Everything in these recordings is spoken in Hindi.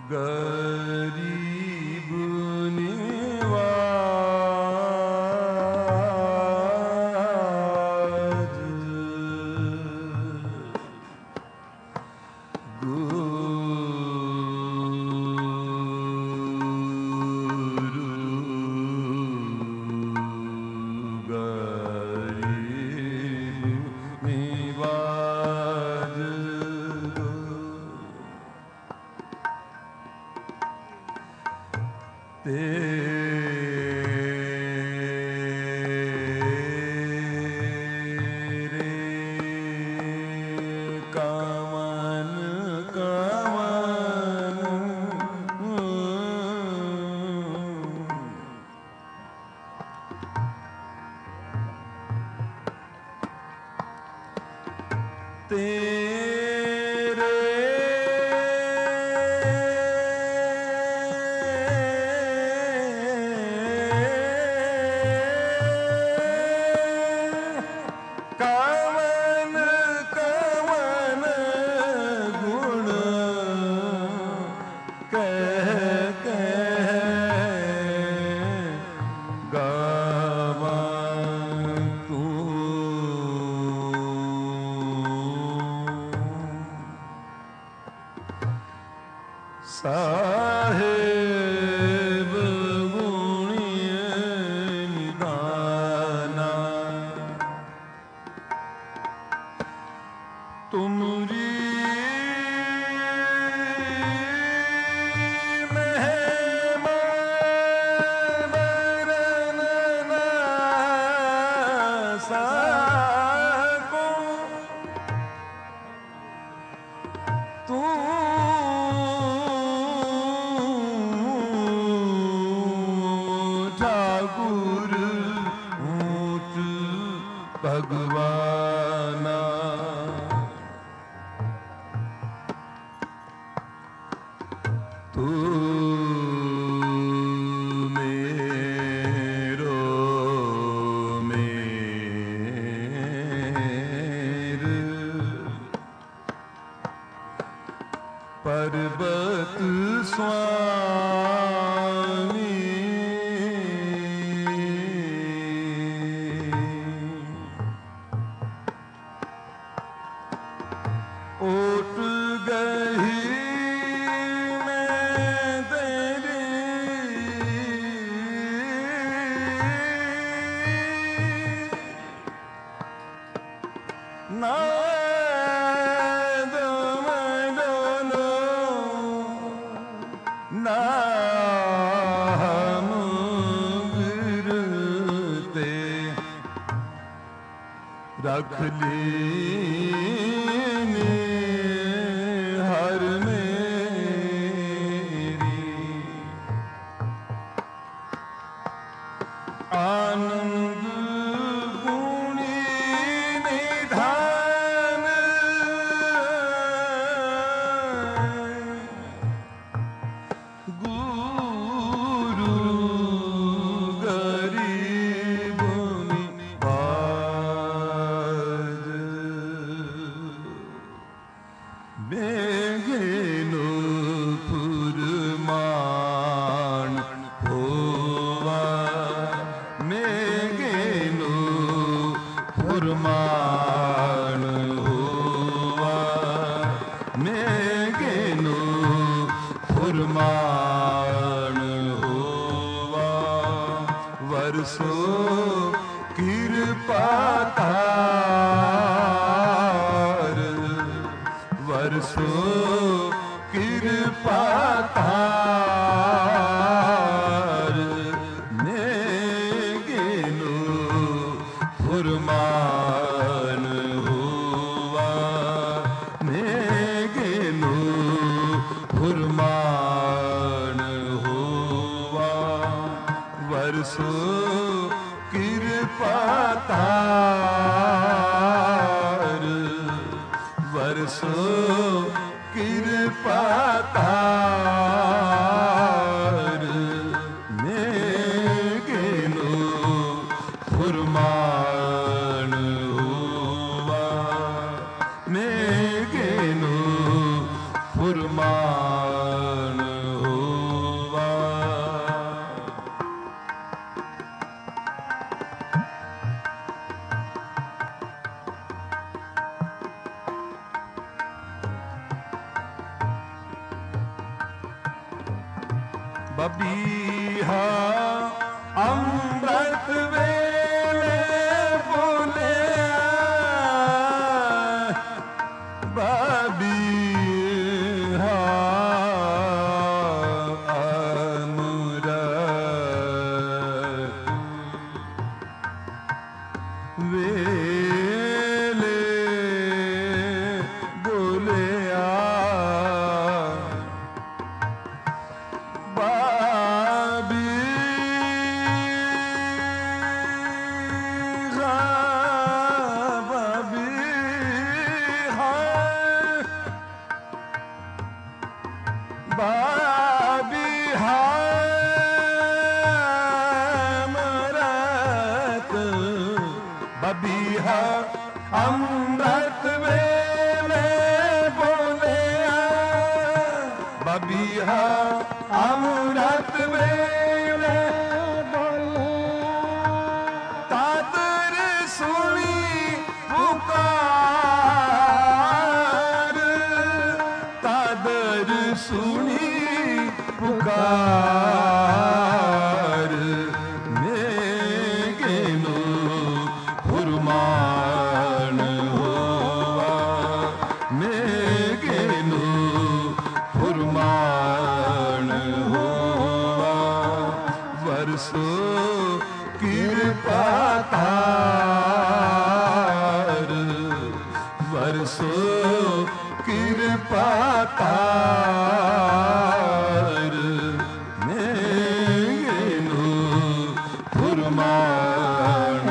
गरीब निवाज गुरु गरीब निवाज तेरे कमन तेरे कवन कवन गुण कह गावा तू साहेब गुणिय निदाना तुमरी महिमा वर्णन न सको तू ठाकुर ऊंच भगवाना तू मेरो मेर पर्वत स्वामी ओट गही मैं तेरी नाद में डोलो नाम गिरते रख ली हर मेरी आनंद गुणी निधान गुरु गरीब निवाज बेगेनो फुरमान होवा मेगेनो फुरमान होवा मेगेनो फुरमान होवा वर्षो कृपा तार वर्षो कृपा तार नेगेनो फुरमान हुआ नेगेनो फुरमान हुआ वर्षो कृपा तार वर्षो कृपा तार नेगेनो फुरमान हुआ नेगेनो फुरमान ਬਬੀਹਾ ਅੰਮ੍ਰਿਤ ਵੇਲੇ ਬੋਲਿਆ ਬਬੀਹਾ ਅੰਮ੍ਰਿਤ ਵੇਲੇ ਬੋਲਿਆ ਬਬੀਹਾ ਅੰਮ੍ਰਿਤ ਵੇਲੇ ਬੋਲਿਆ ਬਬੀਹਾ ਅੰਮ੍ਰਿਤ ਵੇਲੇ ਬੋਲਿਆ ਤਾਦਰ ਸੁਣੀ ਪੁਕਾਰ ਤਾਦਰ ਸੁਣੀ ਪੁਕਾਰ ਮੇਘੇ ਫੁਰਮਾਨ ਹੋਵਾ ਮੇਘੇ ਨੂੰ ਫੁਰਮਾਨ ਹੋਵਾ ਵਰਸੋ ਕਿਰਪਾ ਤਾਰ ਵਰਸੋ ਕਿਰਪਾ ਤਾਰ ਮੇਘੇ ਨੂੰ ਫੁਰਮਾਨ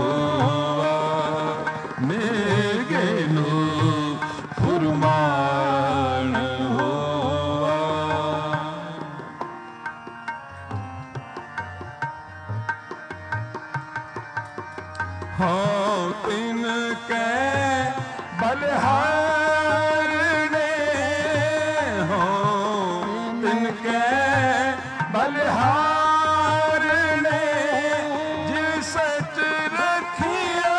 ਮੇਘੇ ਨੂੰ ਫੁਰਮਾਨ ਹੋਵਾ ਹਾਂ ਤਿਨ ਕੈ ਬਲਿਹਾਰਨੇ ਹਾਂ ਤਿਨ ਕੈ ਬਲਿਹਾਰਨੇ ਜਿਸ ਸੱਚ ਰੱਖਿਆ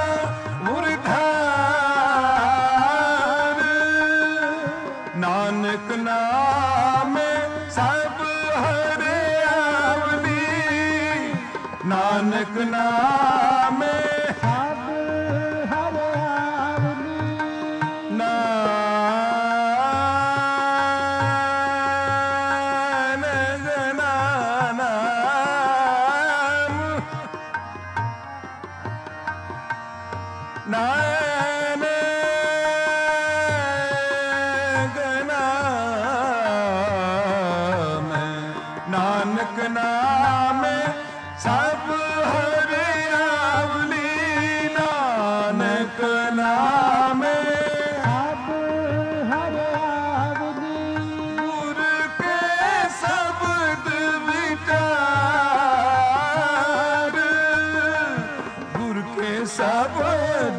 ਨਾਨਕ ਨਾਮੇ ਸਭ ਹਰਿਆਵਲੀ ਨਾਨਕ ਨਾਮੇ ਸਭ ਹਰਿਆਵਲੀ ਨਾਨਕ ਨਾਮ ਨਾਨਕ ਨਾਮੇ ਸਭ ਹਰਿਆਵਲੀ ਨਾਨਕ ਨਾਮੇ ਸਭ ਹਰਿਆਵਲੀ ਗੁਰ ਕੇ ਸ਼ਬਦ ਵਿਚਾਰ ਗੁਰ ਕੇ ਸ਼ਬਦ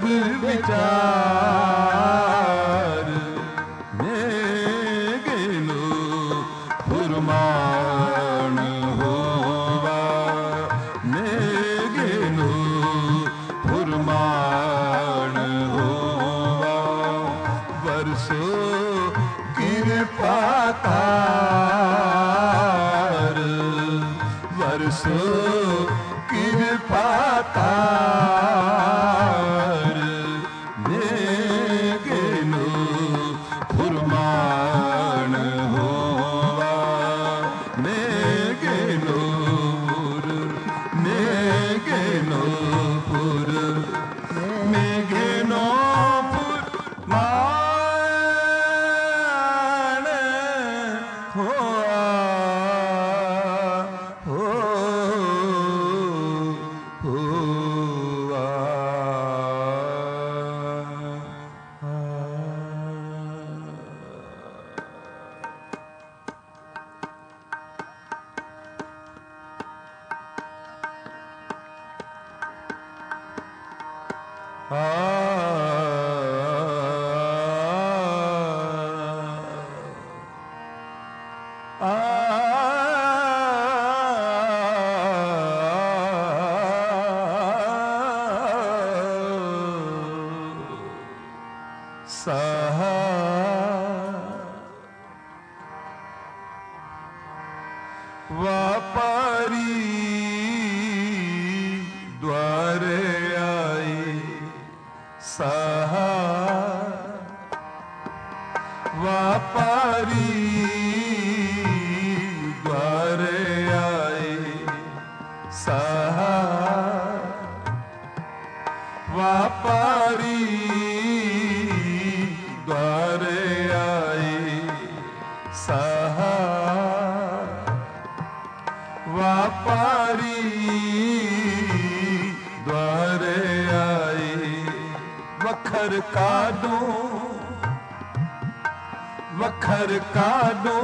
ਵਿਚਾਰ ਮੇਘੇ ਨੂੰ ਫੁਰਮਾਨ ਹੋਵਾ ਮੇਘੇ ਨੂੰ ਫੁਰਮਾਨ ਹੋਵਾ ਵਰਸੋ ਕਿਰਪਾ ਤਾਰ ਵਰਸੋ ਕਿਰਪਾ ਤਾਰ ਮੇਘੇ ਨੂੰ ਫੁਰਮਾਨ ਹੋਵਾ ਮੇਘੇ ਨੂੰ ਮੇਘੇ ਨੂੰ ਮੇਘੇ ਨੂੰ ਫੁਰਮਾਨ ਹੋਵਾ व्यापारी द्वारे आए सहा व्यापारी द्वारे आए सहा व्यापारी द्वारे आए सहा व्यापारी द्वारे आए वखर काडो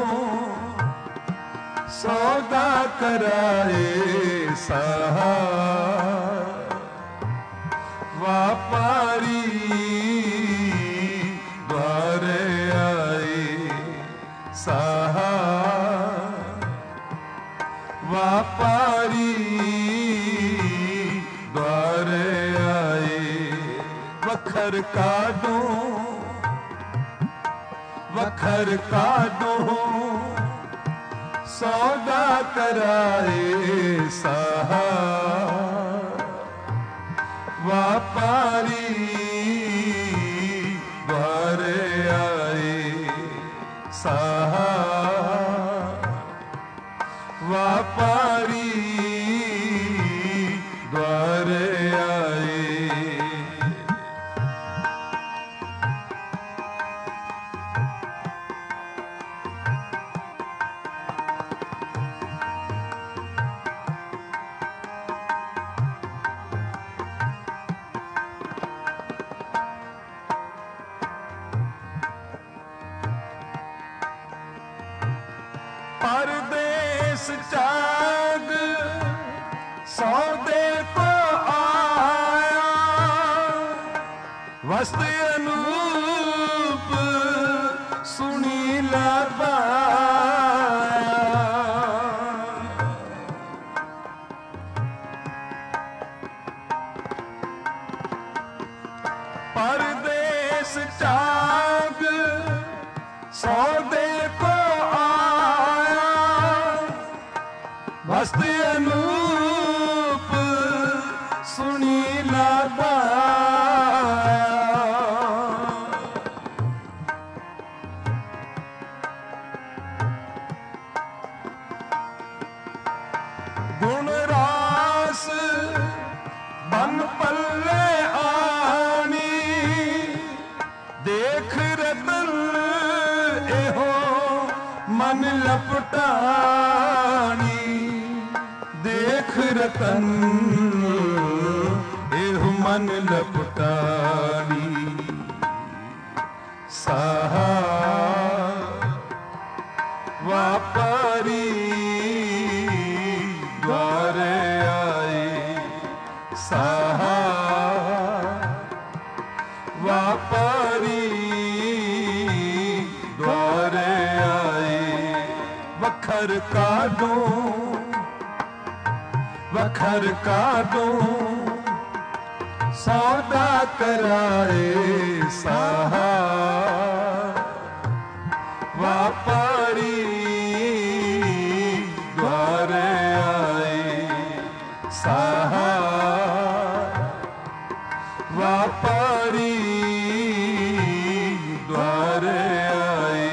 सौदा कराए सहा व्यापारी द्वारे आए सहा व्यापारी द्वारे आए वखर काडो सौदा कराए सहा व्यापारी द्वारे आए सहा व्यापारी द्वारे आए परदेस चाग सौदे को आया वस्त अनूप सुनीला पाया परदेस चाग सौदे को वस्त अनूप सुनीला पाया गुण रास बन पल्ले आनी देख रतन एहो मन लपटानी देख रतन एह मन लपटानी सहा व्यापारी द्वारे आए सहा व्यापारी द्वारे आए वखर काडो सौदा कराए सहा व्यापारी द्वारे आए सहा व्यापारी द्वारे आए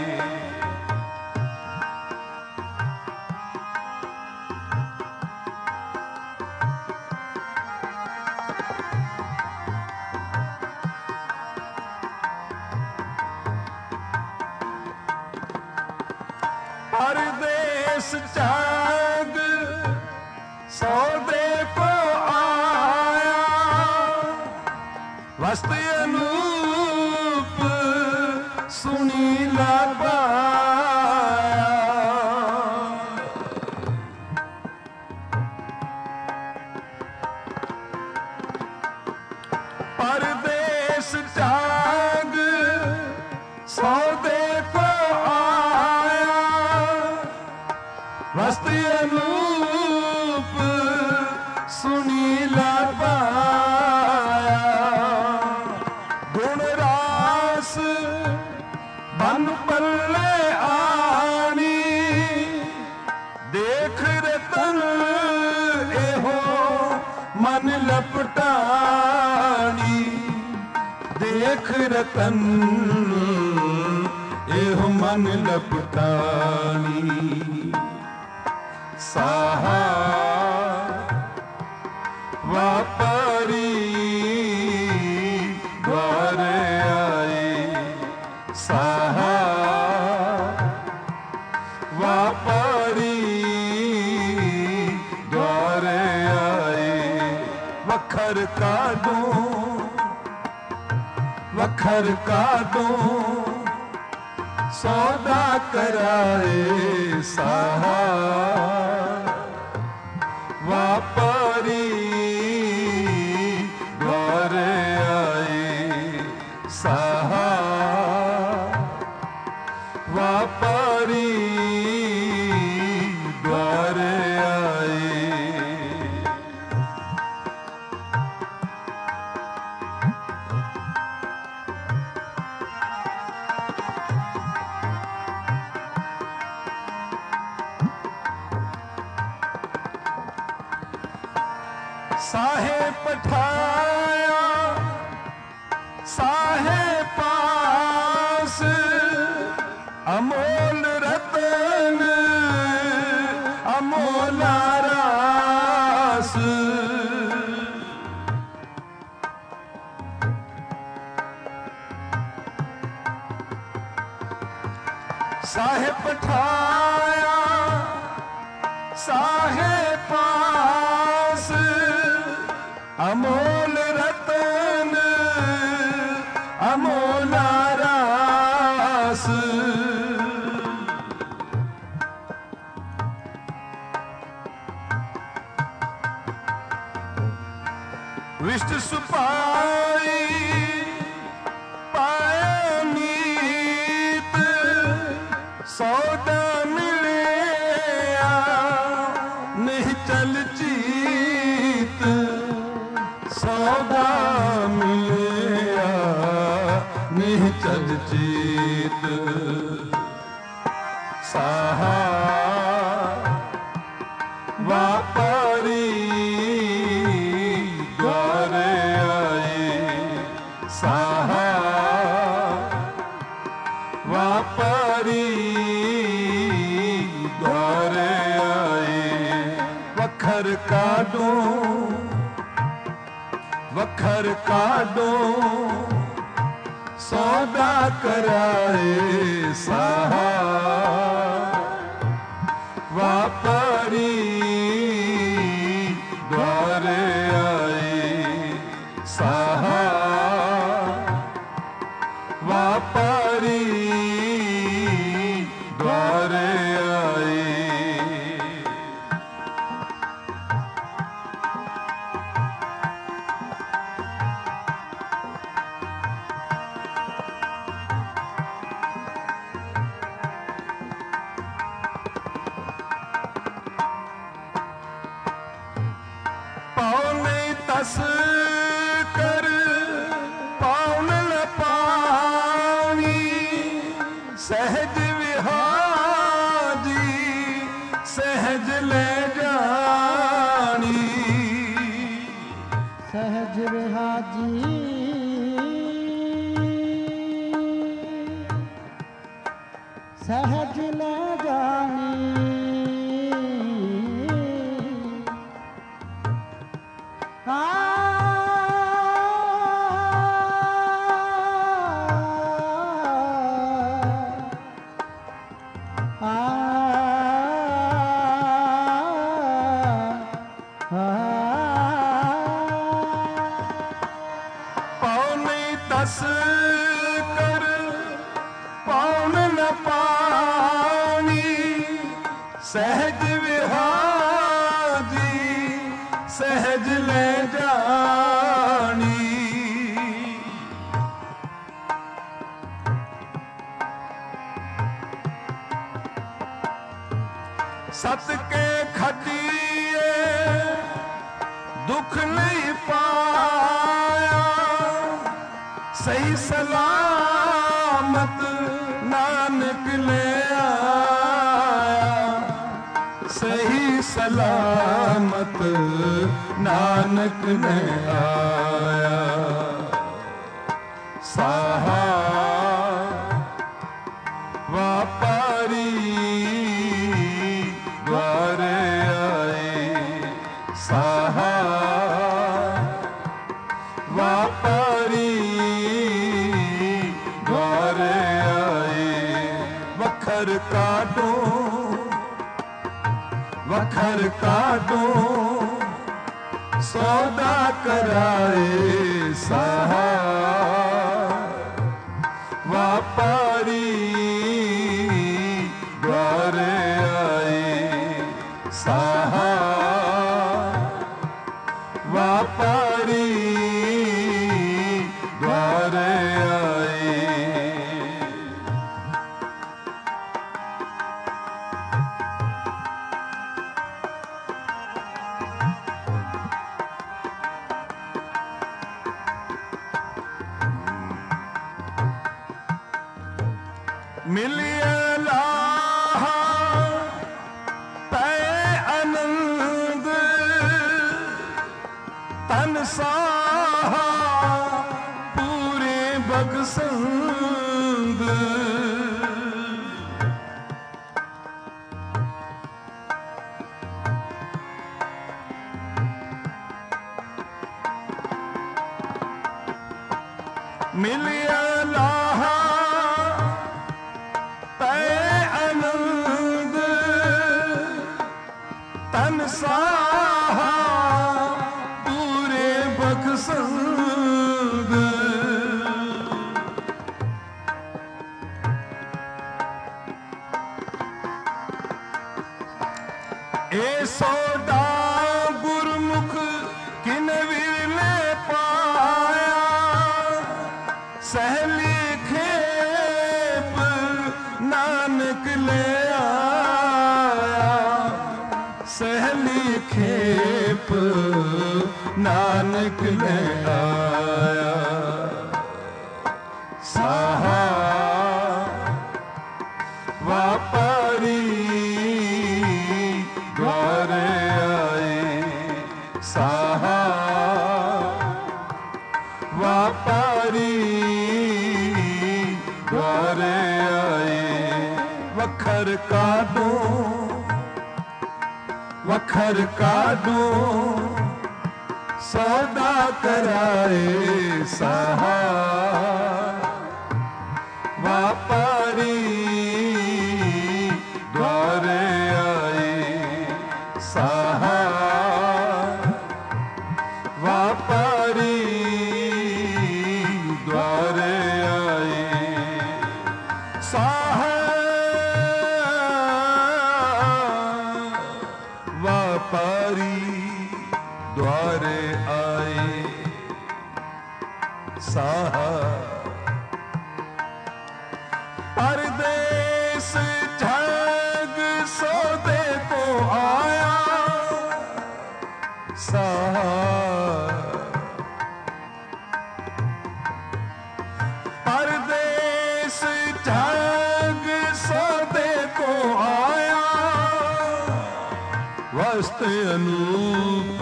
परदेस चाग सौदे को आया वस्त अनूप सुनीला पाया परदेस चाग सौदे को आया वस्त अनूप सुनीला पाया गुण रास बन पल्ले आनी लपटानी साहा वापरी द्वारे आए साहा वापरी द्वारे आए वखर का दूं सौदा कराए साहा वापरी द्वारे आए साहा वापरी द्वारे आए साहे पठाया साहे पास अमोल रतन अमोला रास साहे पठाया साहे पास अमोल रतन अमोला रास विष्ट सुपाई पाए मीत सौदा मिले नहीं चल जीत सौदा मिले नहीं चल जीत साहा वापरी द्वारे आए साहा वापरी द्वारे आए वखर काढूं सौदा कराए साहा वापरी द्वारे आए साहा वापरी द्वारे आए तस कर पाउन न पानी सहज विहाजी सहज ले जानी सहज विहाजी सहज ले जानी तस कर पाउन न पानी सहज विहाजी सहज ले जानी सत के खटिए दुख नहीं पाया सही सलामत नानक ले आया सही सलामत नानक ने आया साहा वापस काटो वखर काटो सौदा कराए सहाय व्यापारी द्वारे आए सहाय व्यापारी द्वारे आए। मिलिए लाहा तय आनंद तन साहा पूरे बगसंद मिलिए लाहा तन साहा पूरे बगसंद ए सोडा गुरमुख किन विरले पाया सहली खेप नानक ले आया सहली खेप नानक ले आया सहाय व्यापारी द्वारे आए सहाय व्यापारी द्वारे आए वखर काटो वखर काटो सौदा कराए सहाय व्यापारी द्वारे आए सहाय व्यापारी द्वारे आए व्यापारी द्वारे आए सहाय परदेस जग सौदे को आया सहाय परदेस जग सौदे को आया वस्त अनूप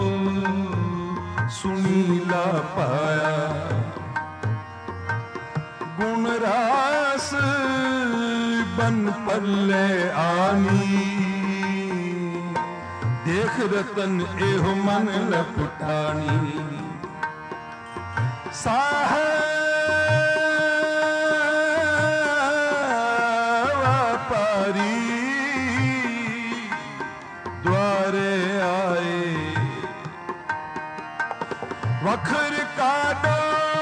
सुनीला पाया गुण रास बन पल्ले आनी देख रतन एहो मन लपटानी व्यापारी द्वारे आए वखर काटो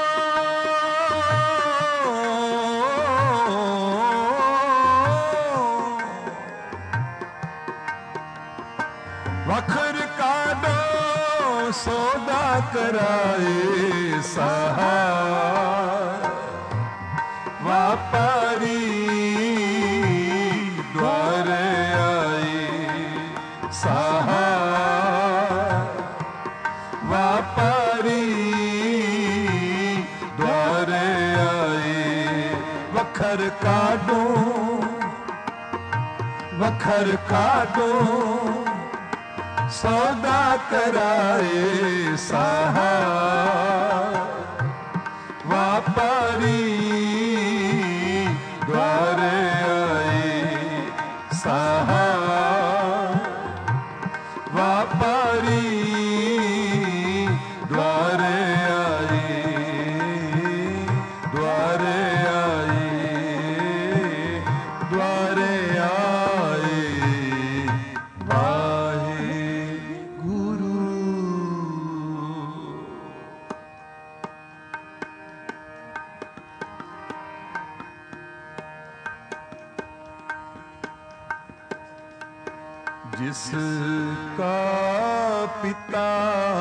वखर काटो सौदा कराए सहाय व्यापारी द्वारे आए सहाय व्यापारी द्वारे आए वखर काटो वखर काटो सौदा कराए सहाय व्यापारी द्वारे आए सहाय व्यापारी द्वारे आए द्वारे आए द्वारे आए जिसका पिता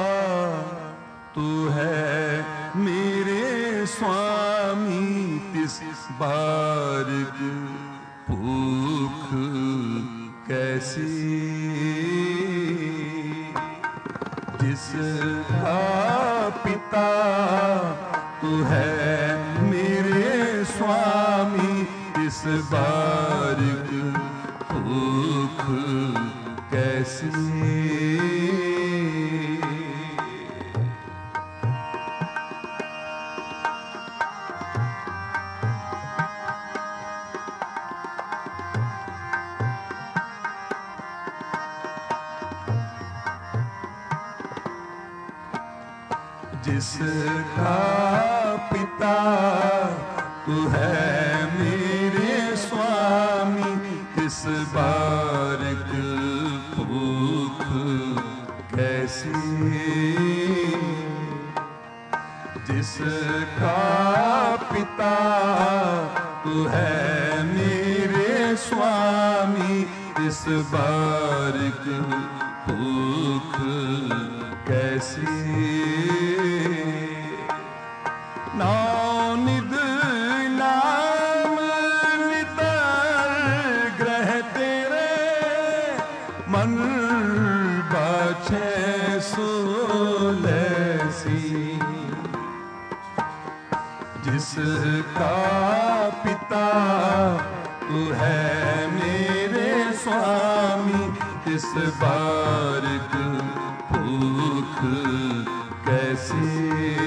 तू है मेरे स्वामी, तिस बारिक भूख कैसी। जिसका पिता तू है मेरे स्वामी, इस बारिक भूख कैसी। जिसका पिता तू है मेरे स्वामी, इस बारिक भूख कैसी। जिसका पिता तू है मेरे स्वामी, इस बारिक भूख कैसी। नौनिध नाम नितर ग्रह तेरे, मन बाछे सोलैसी। जिसका पिता तू है मेरे स्वामी, इस बारिक भूख कैसी।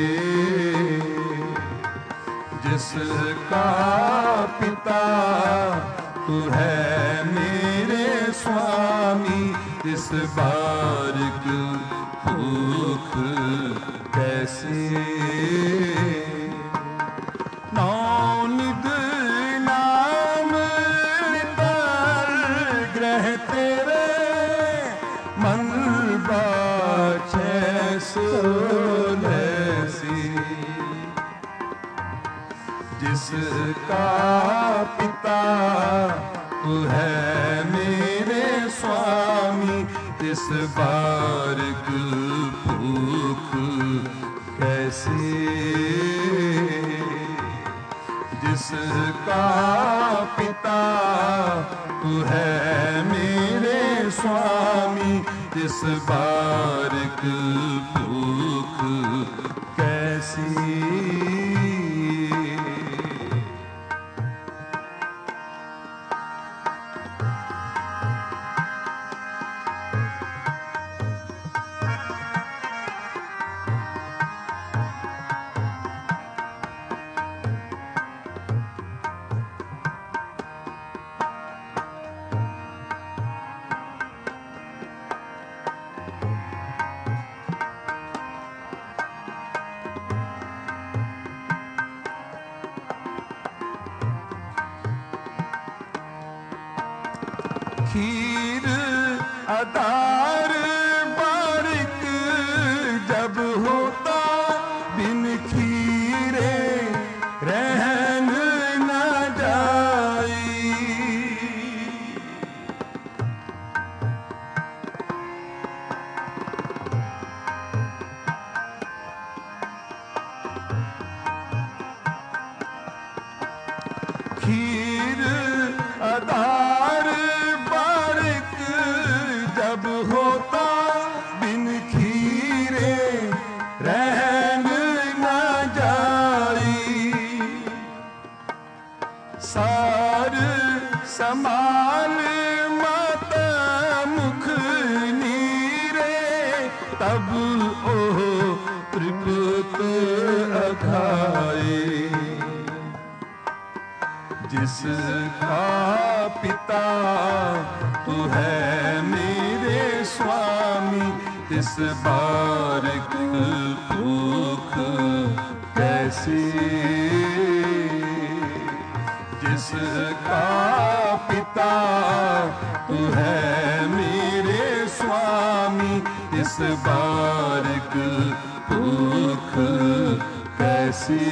जिसका पिता तू है मेरे स्वामी, इस बारिक भूख कैसी। नौनिध नाम नितर ग्रह तेरे, मन बाछे सोलैसी। जिसका पिता तू है मेरे स्वामी, इस बारिक भूख कैसी। जिसका पिता तू है मेरे स्वामी, इस बारिक भूख कैसी। खीर अदार बारिक जब होता, बिन खीरे रहन न जाई। खीर अदार जब होता, बिन खीरे रहन न जाई। सार समाल मत मुख नीरे, तब ओ त्रिपुत अघाए। जिसका पिता तू है मेरे स्वामी, इस बारिक भूख कैसी। जिसका पिता तू है मेरे स्वामी, इस बारिक भूख कैसी।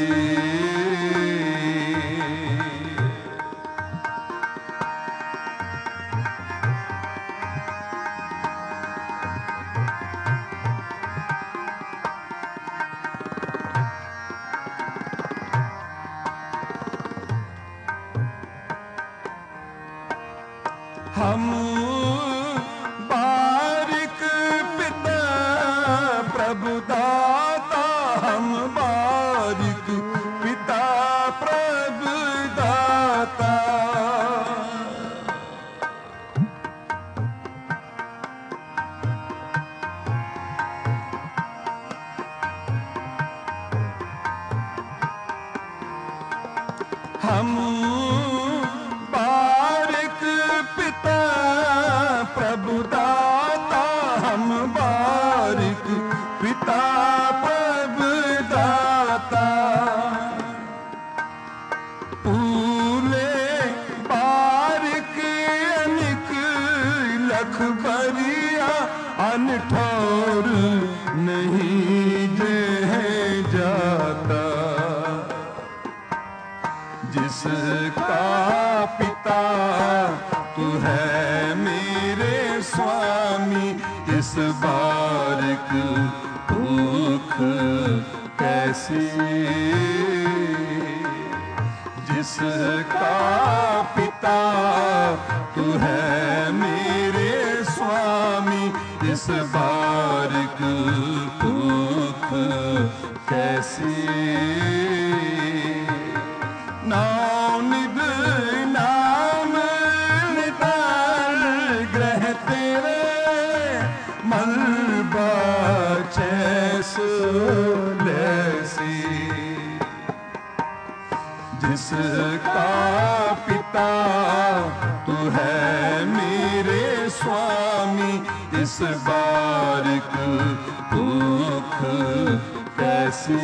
हम बारिक पिता प्रभु दाता, हम बारिक पिता प्रभु दाता। हम बारिक पिता प्रभु दाता, हम बारिक पिता प्रभु दाता। पूरे बारिक अनिक लख बरिया, अनठौर नहीं जे जाता। जिसका पिता तू है मेरे स्वामी, इस बारिक भूख कैसी। जिसका पिता तू है मेरे स्वामी, इस बारिक भूख कैसी। नाम निध नाम नितार ग्रह तेरे, मलबा छैस लैसी। जिसका पिता तू है मेरे स्वामी, इस बारिक भूख कैसी।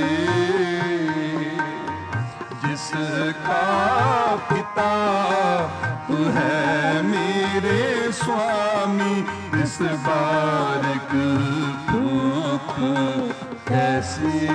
जिसका पिता तू है मेरे स्वामी, इस बारिक भूख कैसी।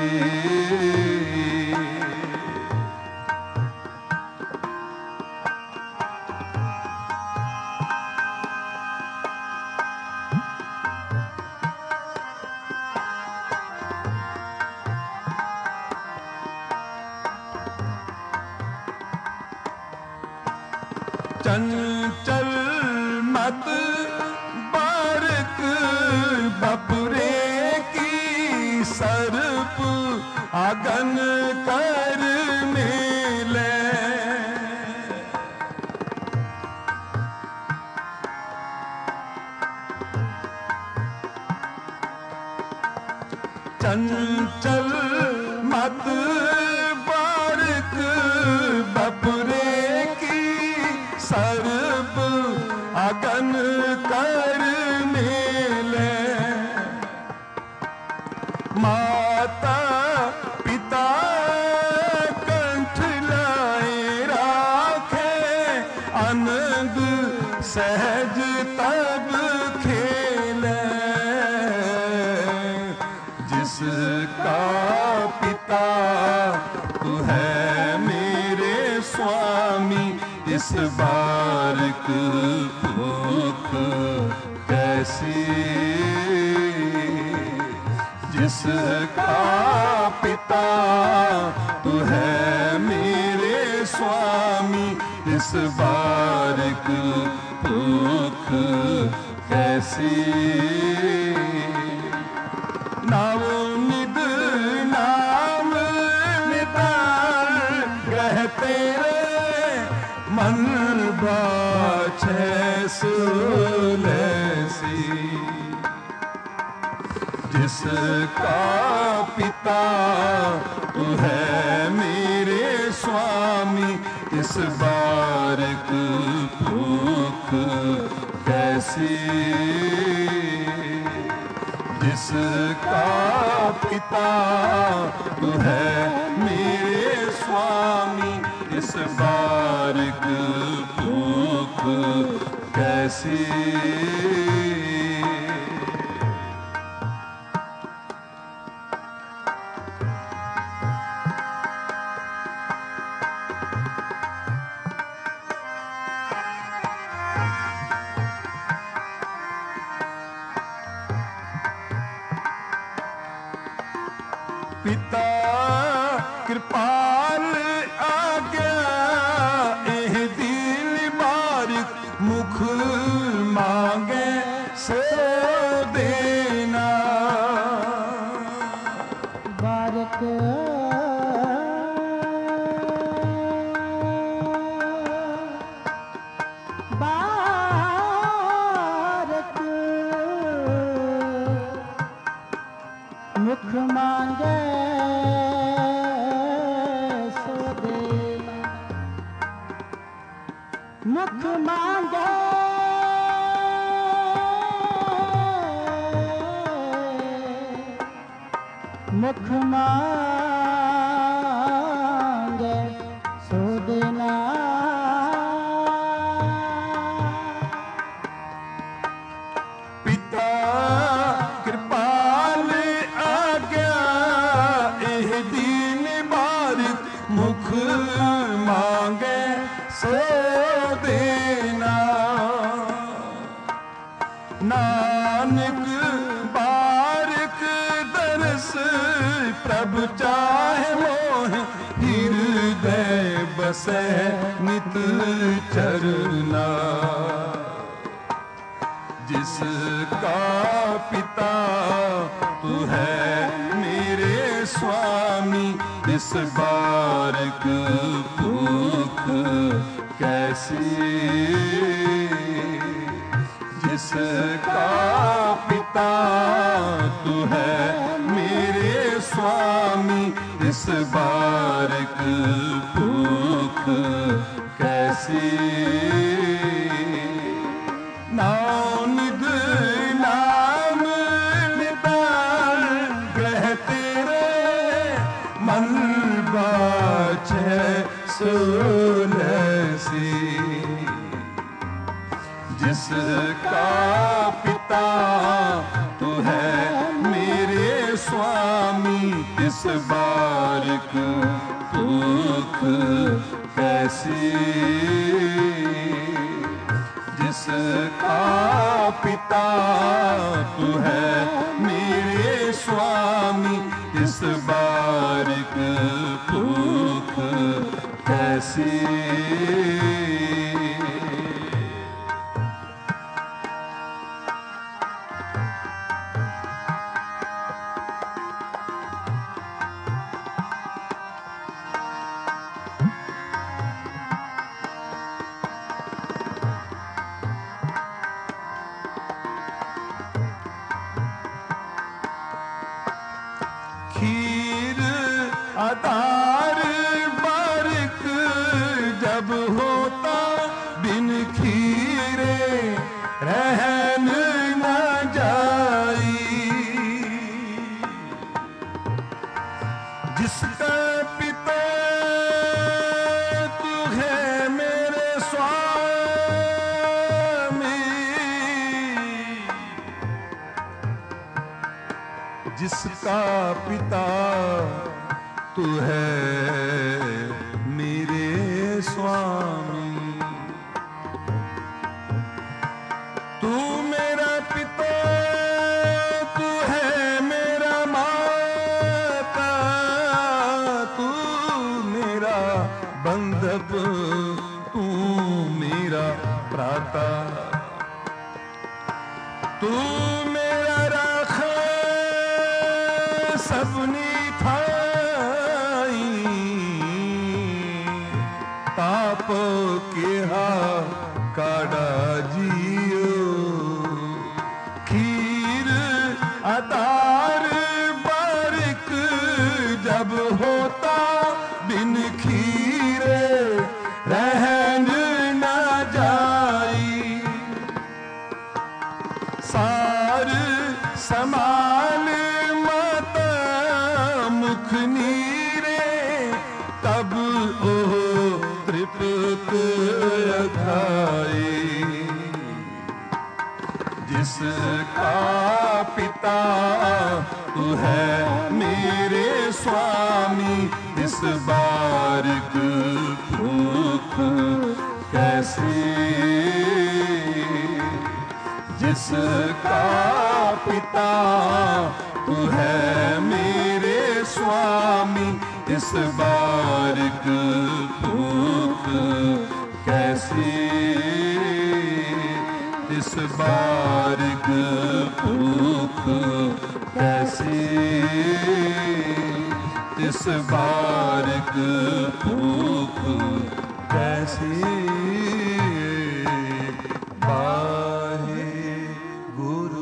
चंचल मत बारिक बपरे की, सर्प आगन कर मेले। चंचल मत बारिक बपरे की, सर्प अगन कर मेले। माता पिता कंठ लाए राखे, अनंद सहज तब खेले। जिसका पिता तू है मेरे स्वामी, इस बारिक भूख कैसी। जिसका पिता तू है मेरे स्वामी, इस बारिक भूख कैसी। नाम निध नाम नितार ग्रह तेरे, मलबा छैस लैसी। जिसका पिता तू है मेरे स्वामी, इस बारिक भूख कैसी। जिसका पिता तू है मेरे स्वामी, इस बारिक भूख कैसी। पिता कृपाल आज्ञा, एह दिल बारिक मुख मांगे सो देना। बारक मुख मांगे सो देना। मुख मांगे मुख मांगे सो देना। पिता कृपाल आज्ञा एह दीन बारिक मुख मांगे सो देना। नानक बारिक दरस प्रभु चाहे मोह हृदय बसे नित चरना। जिसका पिता तू है मेरे स्वामी इस बारिक भूख कैसी। जिसका पिता तू है मेरे स्वामी इस बारिक भूख कैसी। नाउनिद नाम निदान ग्रह तेरे मन बाचे सुलसी। जिसका पिता तू है मेरे स्वामी इस बारिक भूख कैसी। जिसका पिता तू है मेरे स्वामी इस बारिक भूख कैसी। खीर अतार बारिक जब होता बिन खीरे रहन न जाई। जिसका पिता तू है मेरे स्वामी। जिसका पिता तू है मेरे स्वामी। तू मेरा पिता तू है मेरा माता। तू मेरा बंधप तू मेरा प्राता। तू मेरा राखा सबनी थाई। ताप के हा काड़ा जियो। खीर अतार बारिक जब होता बिन खीरे रहन न जाई। सार समान माता मुख नीरे तब ओ तृप्त खाए। जिसका पिता तू है मेरे स्वामी इस बारिक भूख कैसी। जिसका पिता तू है मेरे स्वामी इस बारिक भूख कैसी। इस बारिक भूख कैसी, इस बारिक भूख कैसी। वाहे गुरु।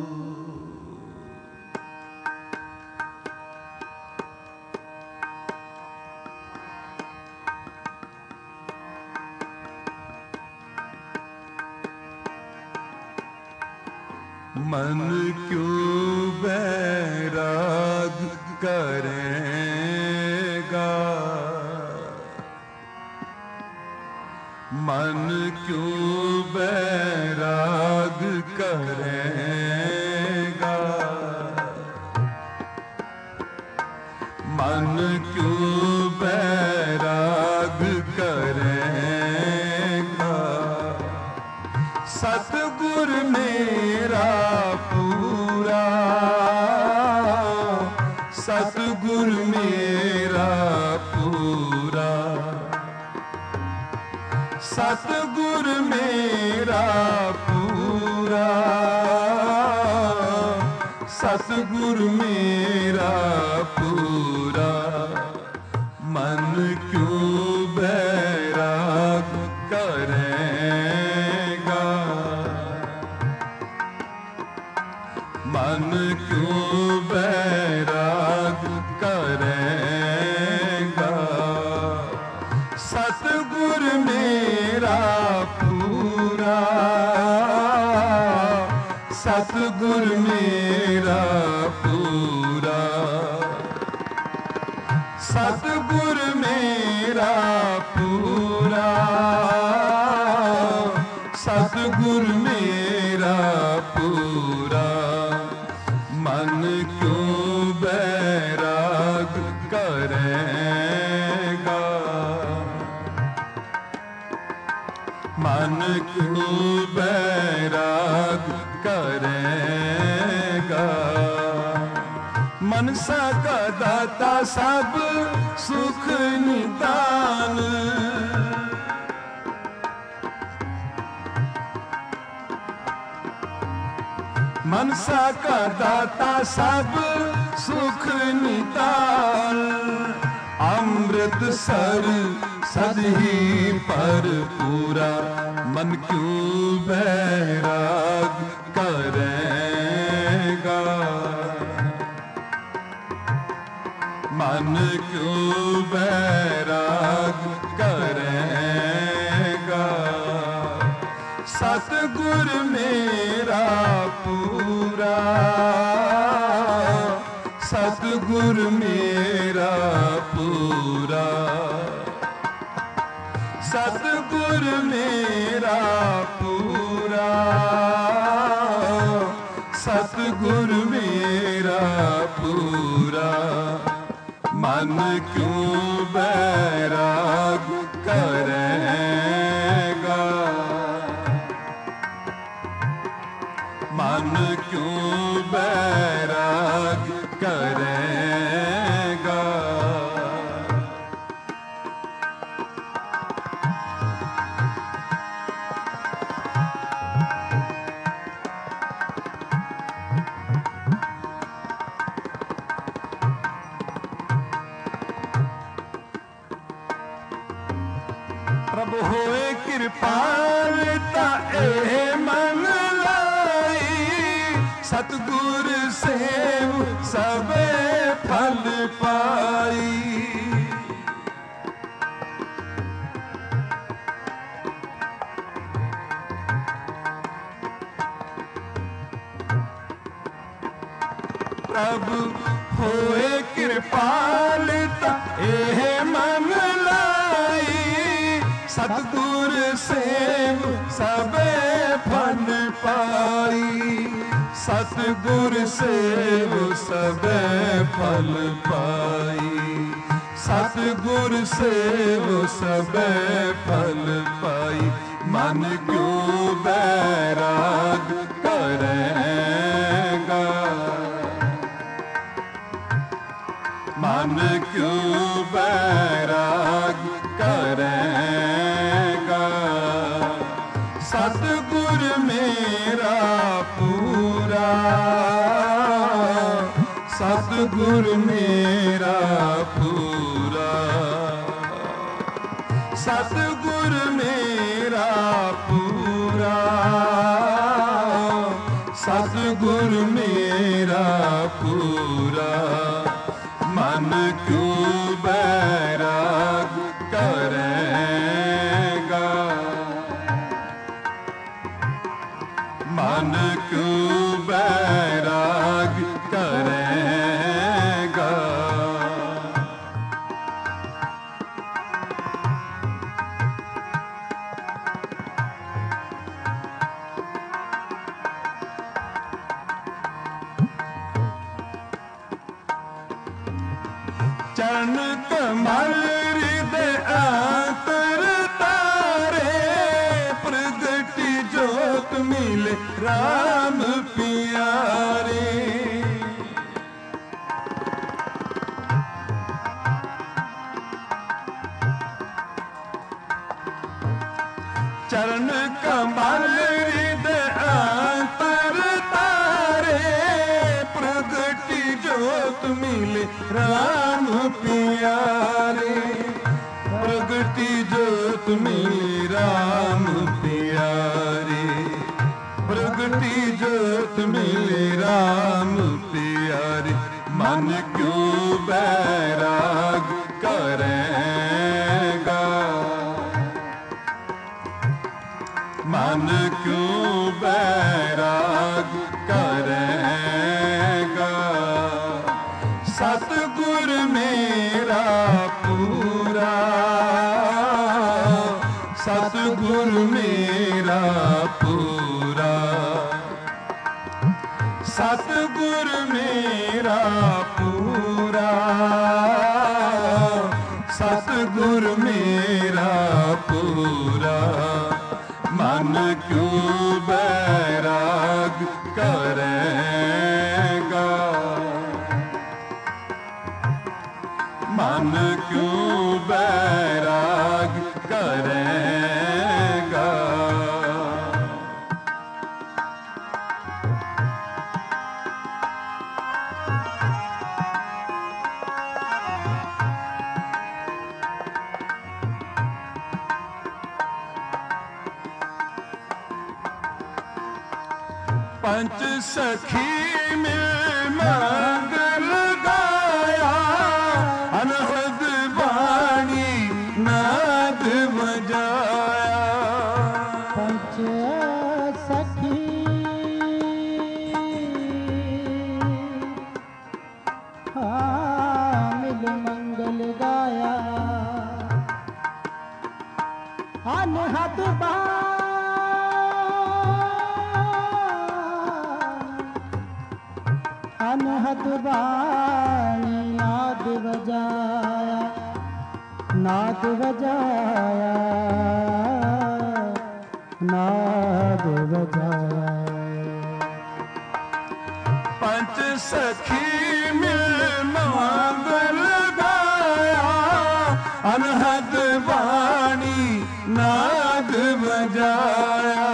मन क्यों बैराग करेगा, मन क्यों बैराग करेगा, मन क्यों बैराग करेगा। सतगुर मेरा पूरा, सतगुर मेरा पूरा, सतगुर मेरा पूरा, सतगुर मेरा पूरा। मन क्यों बैराग करेगा, मन क्यों बैराग करेगा। सतगुर मेरा पूरा, सतगुर मेरा पूरा, सतगुर मेरा पूरा, सतगुर मेरा पूरा। मन क्यों बैराग करेगा, मन क्यों बैराग करेगा। मनसा का दाता सब सुख निदान, मनसा का दाता सब सुख निदान। अमृत सर सदही पर पूरा, मन क्यों बैराग करेगा, मन क्यों बैराग करेगा। सतगुर मेरा पूरा, सतगुर मेरा पूरा, सतगुर मेरा पूरा, सतगुर मेरा पूरा। मन क्यों बैराग करेगा, मन क्यों बैराग करेगा। प्रभु होए कृपाल ताए मन लाई, सतगुर सेव सबे फल पाई। प्रभु होए कृपाल ताए मन लाई, सतगुर सेव सबे फल पाई। सतगुर सेव सबे फल पाई, सतगुर सेव सबे फल पाई। मन क्यों बैराग करेगा, मन क्यों बैराग करेगा। सतगुर में ਸਤਿਗੁਰ ਮੇਰਾ ਪੂਰਾ, ਸਤਿਗੁਰ ਮੇਰਾ ਪੂਰਾ, ਸਤਿਗੁਰ ਮੇਰਾ ਪੂਰਾ, ਮਨ ਕਿਉ ਬੈਰਾਗ ਕਰੇਗਾ, ਮਨ ਕਿਉ ਬੈਰਾਗ ਕਰੇਗਾ। ਚਰਨ ਕਮਲ ਹਿਰਦੈ ਅੰਤਰ ਤਾਰੇ, ਪ੍ਰਗਟੀ ਜੋਤ ਮਿਲੇ ਰਾਮ ਪਿਆਰੇ। ਚਰਨ ਕਮਲ ਹਿਰਦੈ ਅੰਤਰ ਤਾਰੇ, ਪ੍ਰਗਟੀ ਜੋਤ ਮਿਲੇ ਰਾਮ ਪਿਆਰੇ, ਪ੍ਰਗਟੀ ਜੋਤ ਮਿਲੇ ਰਾਮ ਪਿਆਰੇ, ਪ੍ਰਗਟੀ ਜੋਤ ਮਿਲੇ ਰਾਮ ਪਿਆਰੇ, ਮਨ ਕਿਉ ਬੈਰਾਗ ਕਰੇਗਾ, ਮਨ ਕਿਉ ਬੈਰਾਗ ਕਰੇਗਾ। ਸਤਿਗੁਰ ਮੇਰਾ ਪੂਰਾ, ਸਤਿਗੁਰ ਮੇਰਾ ਪੂਰਾ, ਸਤਿਗੁਰ ਮੇਰਾ ਪੂਰਾ, ਸਤਿਗੁਰ ਮੇਰਾ ਪੂਰਾ, ਮਨ ਕਿਉ ਬੈਰਾਗ ਕਰੇਗਾ, ਮਨ ਕਿਉ ਬੈਰਾਗ ਕਰੇਗਾ। ਪੰਚ ਸਖੀ ਮਿਲ ਮੰਗਲ ਗਾਇਆ, ਅਨਹਦ ਬਾਣੀ ਨਾਦ ਵਜਾਇਆ। ਪੰਚ ਸਖੀ ਮਿਲ ਮੰਗਲ ਗਾਇਆ, ਅਨਹਦ ਅਨਹਦ ਬਾਣੀ ਨਾਦ ਵਜਾਇਆ, ਨਾਦ ਵਜਾਇਆ, ਨਾਦ ਵਜਾਇਆ। ਪੰਚ ਸਖੀ ਮਿਲ ਮੰਗਲ ਗਾਇਆ, ਅਨਹਦ ਬਾਣੀ ਨਾਦ ਵਜਾਇਆ।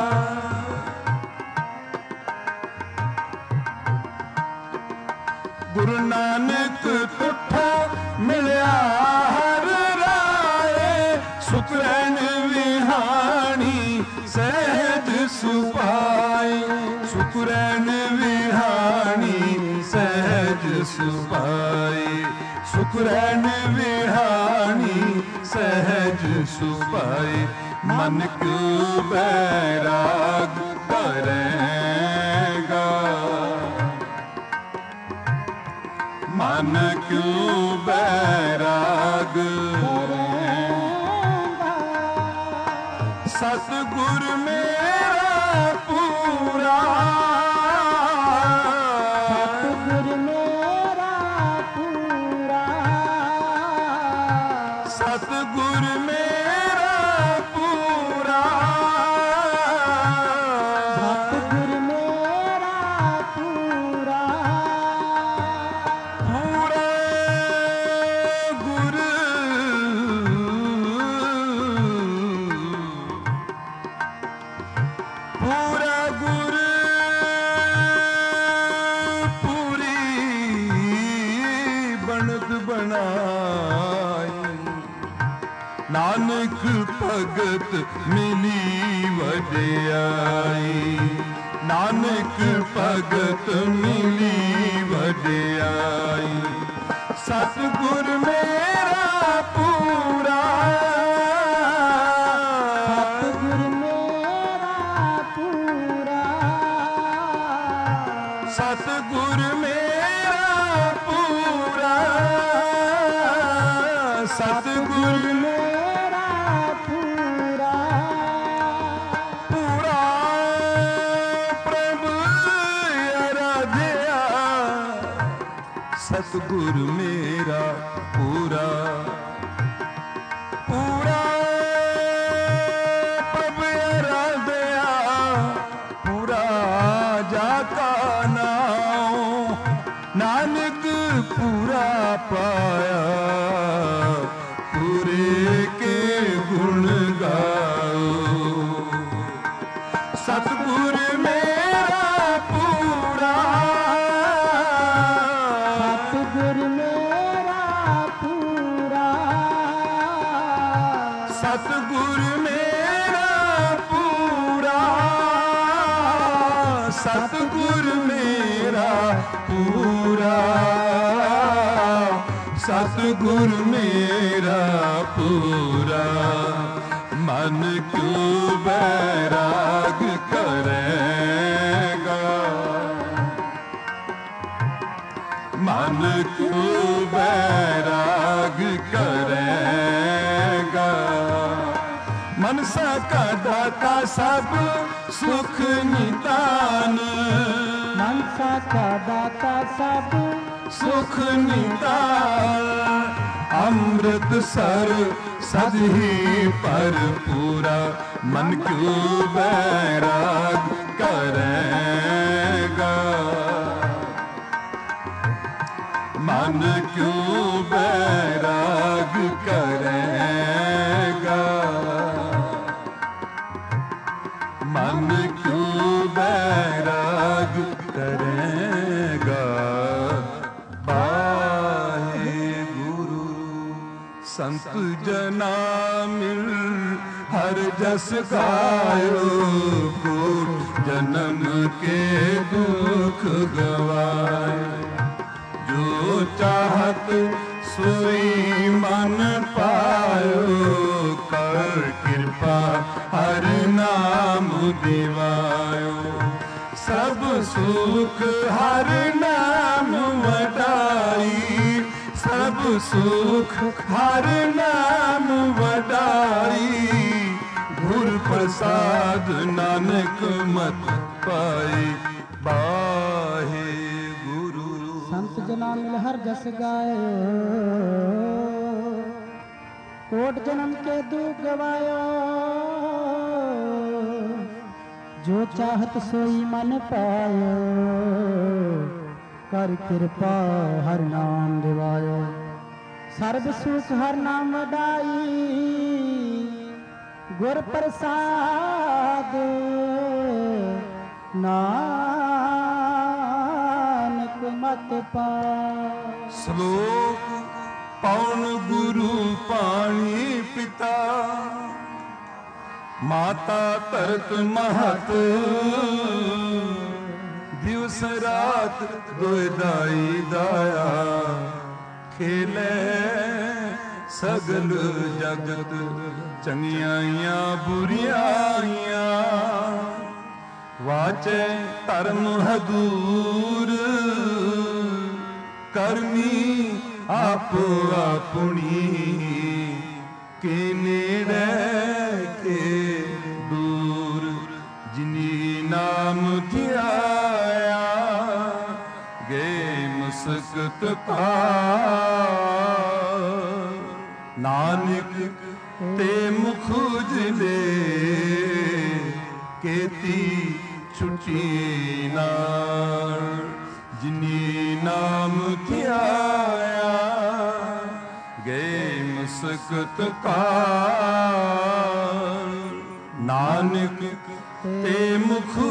ਗੁਰੂ ਨਾਨਕ ਤੁਠਾ ਮਿਲਿਆ ਹਰ ਰਾਏ, ਸੁਖਰੈਣ ਵਿਹਾਣੀ ਸਹਿਜ ਸੁਭਾਏ, ਸੁਖਰੈਣ ਵਿਹਾਣੀ ਸਹਿਜ ਸੁਭਾਏ, ਸੁਖਰੈਣ ਵਿਹਾਣੀ ਸਹਿਜ ਸੁਭਾਏ, ਮਨ ਕਿਉ ਬੈਰਾਗ ਕਰੇਗਾ, ਮਨ ਕਿਉ ਬੈਰਾਗ ਕਰੇਗਾ। ਸਤਿਗੁਰ ਮੇਰਾ ਪੂਰਾ, ਸਤਿਗੁਰ ਮੇਰਾ ਪੂਰਾ, ਸਤਿਗੁਰ ਮੇਰਾ ਪੂਰਾ, ਭਗਤ ਮਿਲੀ ਵਡਿਆਈ, ਨਾਨਕ ਭਗਤ ਮਿਲੀ ਵਡਿਆਈ। ਸਤਿਗੁਰ ਮੇਰਾ ਪੂਰਾ, ਸਤਿਗੁਰ ਮੇਰਾ ਪੂਰਾ, ਸਤਿਗੁਰ ਮੇਰਾ ਪੂਰਾ, ਸਤਿਗੁਰ ਮੇਰਾ ਪੂਰਾ, ਪੂਰਾ ਪ੍ਰਭ ਅਰਾਧਿਆ। ਸਤਿਗੁਰ ਮੇਰਾ ਪੂਰਾ, ਪੂਰਾ ਪ੍ਰਭ ਅਰਾਧਿਆ। ਪੂਰਾ ਜਾ ਕਾ ਨਾਉ, ਨਾਨਕ ਪੂਰਾ ਪਾਇਆ। ਪੂਰੇ ਕੇ ਗੁਣ ਗਾਓ। ਸਤਿਗੁਰ ਮੇਰਾ ਪੂਰਾ, ਸਤਿਗੁਰ ਮੇਰਾ ਪੂਰਾ, ਸਤਿਗੁਰ ਮੇਰਾ ਪੂਰਾ, ਸਤਿਗੁਰ ਮੇਰਾ ਪੂਰਾ, ਸਤਿਗੁਰ ਮੇਰਾ ਪੂਰਾ। ਮਨ ਕਿਉ ਬੈਰਾਗ ਕਰੇਗਾ, ਮਨ ਕਿਉ ਬੈਰਾਗ ਕਰੇਗਾ। ਮਨਸਾ ਕਾ ਦਾਤਾ ਸਭ ਸੁਖ ਨਿਦਾਨ, ਮਨਸਾ ਕਾ ਦਾਤਾ ਸਭ ਸੁਖ ਨਿਦਾਨ। ਅੰਮ੍ਰਿਤਸਰ ਸਦ ਹੀ ਭਰਪੂਰਾ, ਮਨ ਕਿਉ ਬੈਰਾਗ ਕਰੇਗਾ। ਮਨ ਕਿਉ ਬੈਰਾਗ ਕਰੇਗਾ, ਮਨ ਕਿਉ ਬੈਰਾਗ ਕਰੇਗਾ। ਸੰਤ ਜਨਾ ਮਿਲ ਹਰ ਜਸ ਗਾਇਓ, ਕੋਟ ਜਨਮ ਕੇ ਦੁਖ ਗਵਾਏ। ਜੋ ਚਾਹਤ ਸੋਈ ਮਨ ਪਾਇਓ, ਕਰ ਕਿਰਪਾ ਹਰ ਨਾਮ ਦਿਵਾਇਓ। ਸਭ ਸੁਖ ਹਰ ਨਾਮ ਵਡਾਈ, ਸਭ ਸੁਖ ਹਰ ਨਾਮ ਵਡਾਈ। ਗੁਰ ਪ੍ਰਸਾਦ ਨਾਨਕ ਮਤ ਪਾਈ, ਬਾਹੇ ਗੁਰੂ। ਸੰਤ ਜਨਾ ਮਿਲ ਹਰ ਜਸ ਗਾਇਓ, ਕੋਟ ਜਨਮ ਕੇ ਦੁਖ ਗਵਾਇਓ। ਜੋ ਚਾਹਤ ਸੋਈ ਮਨ ਪਾਇਓ, ਕਰ ਕਿਰਪਾ ਹਰ ਨਾਮ ਦਿਵਾਇਓ। ਸਰਬ ਸੁਖ ਹਰ ਨਾਮ ਵਡਾਈ, ਗੁਰ ਪ੍ਰਸਾਦ ਨਾਨਕ ਮਤ ਪਾਇ। ਸ਼ਲੋਕ ਪਉਣ ਗੁਰੂ ਪਾਣੀ ਪਿਤਾ, ਮਾਤਾ ਧਰਤ ਮਹਤ। ਦਿਵਸ ਰਾਤ ਦੋਇ ਦਾਈ ਦਾਇਆ, ਖੇਲੇ ਸਗਲ ਜਗਤ। ਚੰਗਿਆਈਆਂ ਬੁਰੀਆਈਆਂ, ਵਾਚੈ ਧਰਮ ਹਦੂਰ। ਕਰਮੀ ਆਪੋ ਆਪਣੀ, ਕੇ ਨੇੜੇ ਕੇ ਦੂਰ। ਜਿਨੀ ਨਾਮ ਧਿਆਇਆ, ਗਏ ਮੁਸਕਤ ਪਾਰ। ਨਾਨਕ ਤੇ ਮੁਖ ਉਜਲੇ, ਕੇਤੀ ਛੁਟੀ ਨਾਲ। ਜਿਨੀ ਨਾਮ ਧਿਆਇਆ, ਗਏ ਮੁਸਕਤ ਪਾਰ। ਨਾਨਕ ਤੇ ਮੁਖ